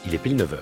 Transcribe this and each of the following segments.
il est pile 9h.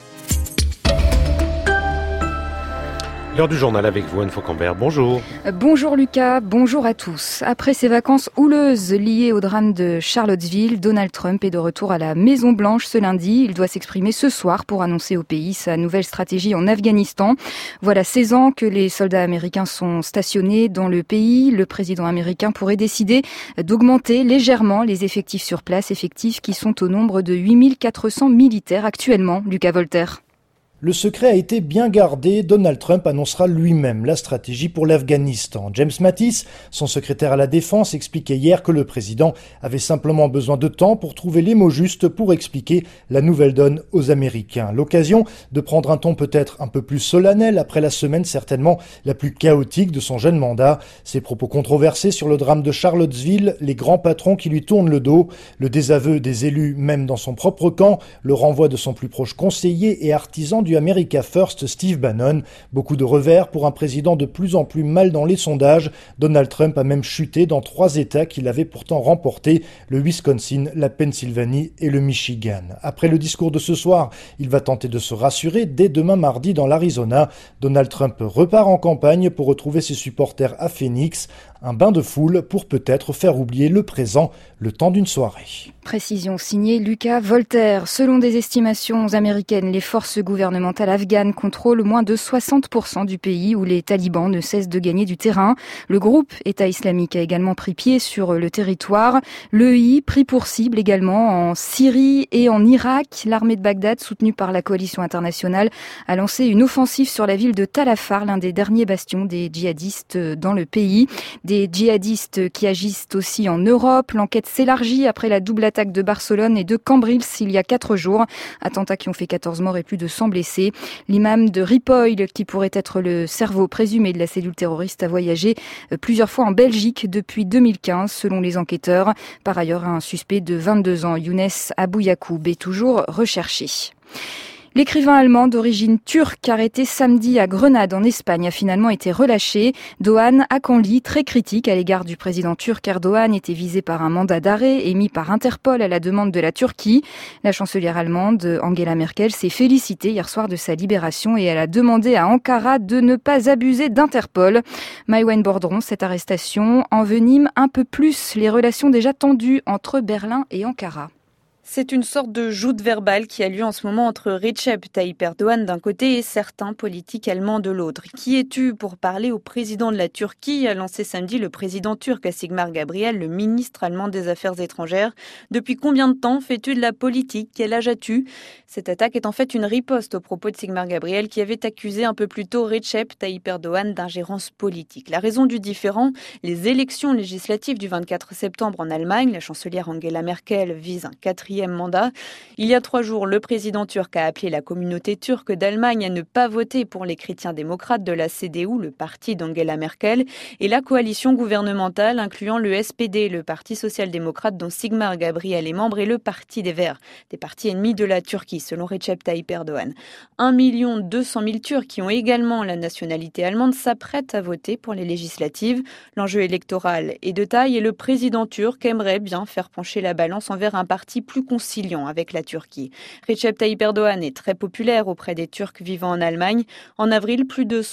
L'heure du journal avec vous, Anne Faucambert. Bonjour. Bonjour Lucas, bonjour à tous. Après ses vacances houleuses liées au drame de Charlottesville, Donald Trump est de retour à la Maison-Blanche ce lundi. Il doit s'exprimer ce soir pour annoncer au pays sa nouvelle stratégie en Afghanistan. Voilà 16 ans que les soldats américains sont stationnés dans le pays. Le président américain pourrait décider d'augmenter légèrement les effectifs sur place, effectifs qui sont au nombre de 8400 militaires actuellement. Lucas Voltaire. Le secret a été bien gardé, Donald Trump annoncera lui-même la stratégie pour l'Afghanistan. James Mattis, son secrétaire à la Défense, expliquait hier que le président avait simplement besoin de temps pour trouver les mots justes pour expliquer la nouvelle donne aux Américains. L'occasion de prendre un ton peut-être un peu plus solennel après la semaine certainement la plus chaotique de son jeune mandat. Ses propos controversés sur le drame de Charlottesville, les grands patrons qui lui tournent le dos, le désaveu des élus même dans son propre camp, le renvoi de son plus proche conseiller et artisan du America First, Steve Bannon. Beaucoup de revers pour un président de plus en plus mal dans les sondages. Donald Trump a même chuté dans 3 États qu'il avait pourtant remportés, le Wisconsin, la Pennsylvanie et le Michigan. Après le discours de ce soir, il va tenter de se rassurer dès demain mardi dans l'Arizona. Donald Trump repart en campagne pour retrouver ses supporters à Phoenix. Un bain de foule pour peut-être faire oublier le présent le temps d'une soirée. Précision signée Lucas Voltaire. Selon des estimations américaines, les forces gouvernementales afghanes contrôlent moins de 60% du pays où les talibans ne cessent de gagner du terrain. Le groupe État islamique a également pris pied sur le territoire. L'EI pris pour cible également en Syrie et en Irak. L'armée de Bagdad, soutenue par la coalition internationale, a lancé une offensive sur la ville de Tal Afar, l'un des derniers bastions des djihadistes dans le pays. Des djihadistes qui agissent aussi en Europe. L'enquête s'élargit après la double attaque de Barcelone et de Cambrils il y a 4 jours. Attentats qui ont fait 14 morts et plus de 100 blessés. L'imam de Ripoll, qui pourrait être le cerveau présumé de la cellule terroriste, a voyagé plusieurs fois en Belgique depuis 2015, selon les enquêteurs. Par ailleurs, un suspect de 22 ans, Younes Abouyakoub, est toujours recherché. L'écrivain allemand d'origine turque arrêté samedi à Grenade en Espagne a finalement été relâché. Doğan Hakanlı, très critique à l'égard du président turc Erdogan, était visé par un mandat d'arrêt émis par Interpol à la demande de la Turquie. La chancelière allemande Angela Merkel s'est félicitée hier soir de sa libération et elle a demandé à Ankara de ne pas abuser d'Interpol. Maïwenn Bordron, cette arrestation envenime un peu plus les relations déjà tendues entre Berlin et Ankara. C'est une sorte de joute verbale qui a lieu en ce moment entre Recep Tayyip Erdogan d'un côté et certains politiques allemands de l'autre. Qui es-tu pour parler au président de la Turquie, a lancé samedi le président turc Sigmar Gabriel, le ministre allemand des Affaires étrangères. Depuis combien de temps fais-tu de la politique? Quel âge as-tu? Cette attaque est en fait une riposte aux propos de Sigmar Gabriel qui avait accusé un peu plus tôt Recep Tayyip Erdogan d'ingérence politique. La raison du différend, les élections législatives du 24 septembre en Allemagne. La chancelière Angela Merkel vise un 4e mandat. Il y a 3 jours, le président turc a appelé la communauté turque d'Allemagne à ne pas voter pour les chrétiens démocrates de la CDU, le parti d'Angela Merkel, et la coalition gouvernementale incluant le SPD, le parti social-démocrate dont Sigmar Gabriel est membre, et le parti des Verts, des partis ennemis de la Turquie, selon Recep Tayyip Erdogan. 1 200 000 Turcs qui ont également la nationalité allemande s'apprêtent à voter pour les législatives. L'enjeu électoral est de taille et le président turc aimerait bien faire pencher la balance envers un parti plus conciliant avec la Turquie. Recep Tayyip Erdogan est très populaire auprès des Turcs vivant en Allemagne. En avril, plus de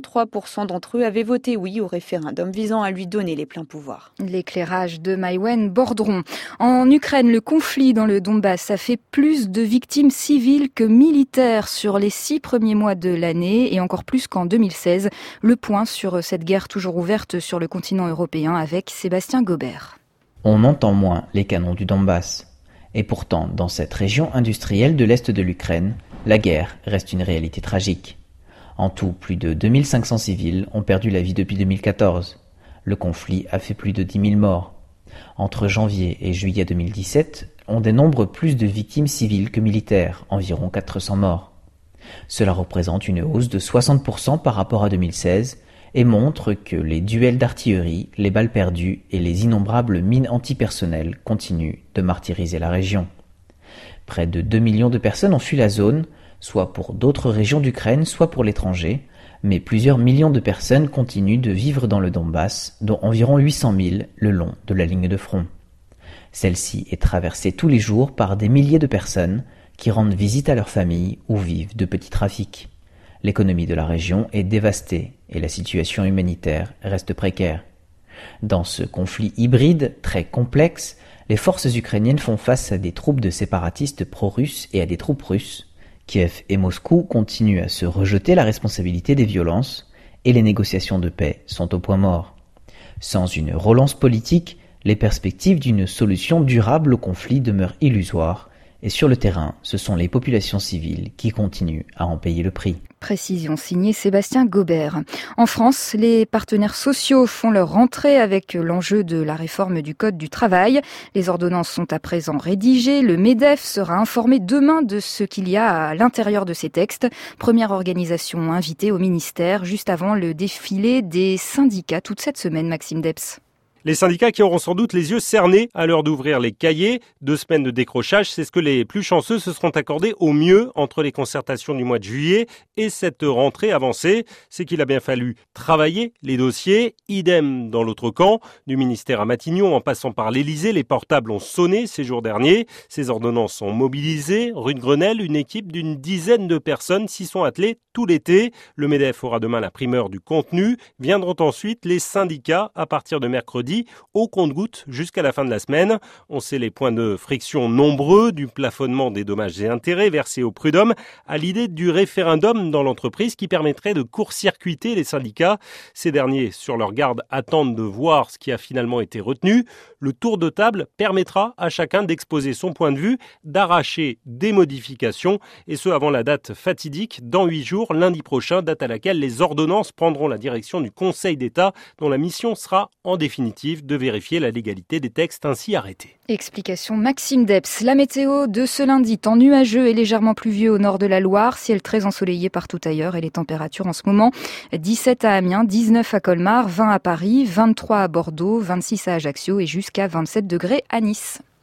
63% d'entre eux avaient voté oui au référendum visant à lui donner les pleins pouvoirs. L'éclairage de Maïwenn Bordron. En Ukraine, le conflit dans le Donbass a fait plus de victimes civiles que militaires sur les 6 premiers mois de l'année et encore plus qu'en 2016. Le point sur cette guerre toujours ouverte sur le continent européen avec Sébastien Gobert. On entend moins les canons du Donbass. Et pourtant, dans cette région industrielle de l'Est de l'Ukraine, la guerre reste une réalité tragique. En tout, plus de 2500 civils ont perdu la vie depuis 2014. Le conflit a fait plus de 10 000 morts. Entre janvier et juillet 2017, on dénombre plus de victimes civiles que militaires, environ 400 morts. Cela représente une hausse de 60% par rapport à 2016 et montre que les duels d'artillerie, les balles perdues et les innombrables mines antipersonnelles continuent de martyriser la région. Près de 2 millions de personnes ont fui la zone, soit pour d'autres régions d'Ukraine, soit pour l'étranger, mais plusieurs millions de personnes continuent de vivre dans le Donbass, dont environ 800 000 le long de la ligne de front. Celle-ci est traversée tous les jours par des milliers de personnes qui rendent visite à leur famille ou vivent de petits trafics. L'économie de la région est dévastée et la situation humanitaire reste précaire. Dans ce conflit hybride très complexe, les forces ukrainiennes font face à des troupes de séparatistes pro-russes et à des troupes russes. Kiev et Moscou continuent à se rejeter la responsabilité des violences et les négociations de paix sont au point mort. Sans une relance politique, les perspectives d'une solution durable au conflit demeurent illusoires et sur le terrain, ce sont les populations civiles qui continuent à en payer le prix. Précision signée Sébastien Gobert. En France, les partenaires sociaux font leur rentrée avec l'enjeu de la réforme du Code du travail. Les ordonnances sont à présent rédigées. Le MEDEF sera informé demain de ce qu'il y a à l'intérieur de ces textes. Première organisation invitée au ministère juste avant le défilé des syndicats toute cette semaine, Maxime Debs. Les syndicats qui auront sans doute les yeux cernés à l'heure d'ouvrir les cahiers. 2 semaines de décrochage, c'est ce que les plus chanceux se seront accordés au mieux entre les concertations du mois de juillet et cette rentrée avancée. C'est qu'il a bien fallu travailler les dossiers. Idem dans l'autre camp, du ministère à Matignon en passant par l'Élysée, les portables ont sonné ces jours derniers. Ces ordonnances sont mobilisées. Rue de Grenelle, une équipe d'une dizaine de personnes s'y sont attelées tout l'été. Le MEDEF aura demain la primeur du contenu. Viendront ensuite les syndicats à partir de mercredi au compte-gouttes jusqu'à la fin de la semaine. On sait les points de friction nombreux, du plafonnement des dommages et intérêts versés au prud'homme à l'idée du référendum dans l'entreprise qui permettrait de court-circuiter les syndicats. Ces derniers, sur leur garde, attendent de voir ce qui a finalement été retenu. Le tour de table permettra à chacun d'exposer son point de vue, d'arracher des modifications, et ce avant la date fatidique, dans 8 jours, lundi prochain, date à laquelle les ordonnances prendront la direction du Conseil d'État, dont la mission sera en définitive de vérifier la légalité des textes ainsi arrêtés. Explication Maxime Debs. La météo de ce lundi, temps nuageux et légèrement pluvieux au nord de la Loire, ciel très ensoleillé partout ailleurs et les températures en ce moment 17 à Amiens, 19 à Colmar, 20 à Paris, 23 à Bordeaux, 26 à Ajaccio et jusqu'à 27 degrés à Nice.